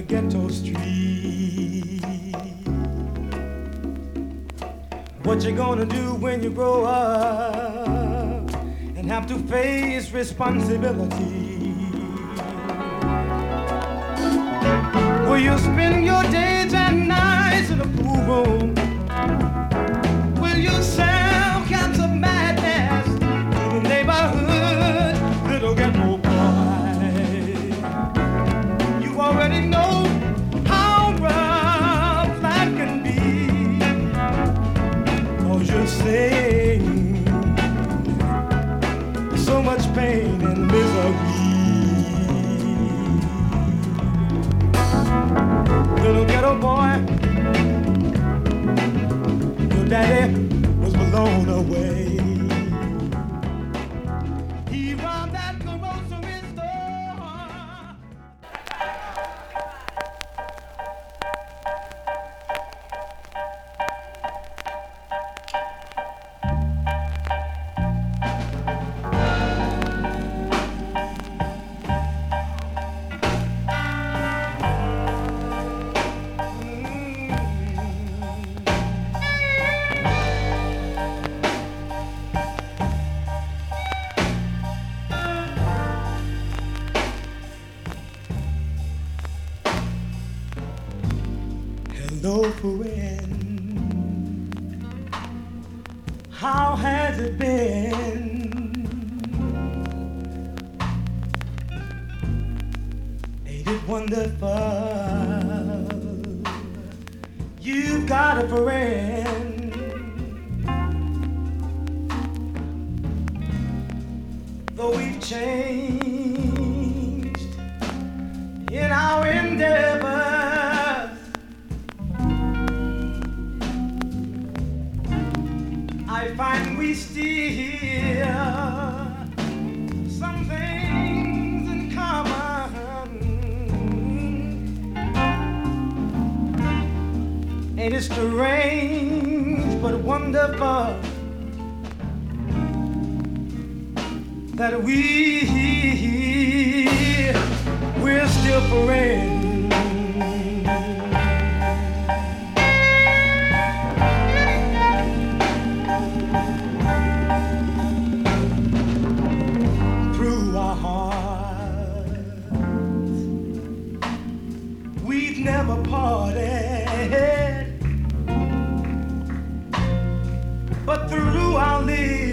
the ghetto street. What you gonna do when you grow up and have to face responsibility? Will you spend your days and nights in a pool room? Will you sell cans of madness to the neighborhood little ghetto boy? You already know how rough life can be, 'cause you're saying so much pain and misery. Little ghetto boy, your daddy was blown away. He robbed that grocery store. Hello, friend. How has it been? Ain't it wonderful? You got a friend. Though we've changed in our endeavors, I find we still some things in common. Ain't it strange but wonderful that we're still friends? We've never parted, but through our lives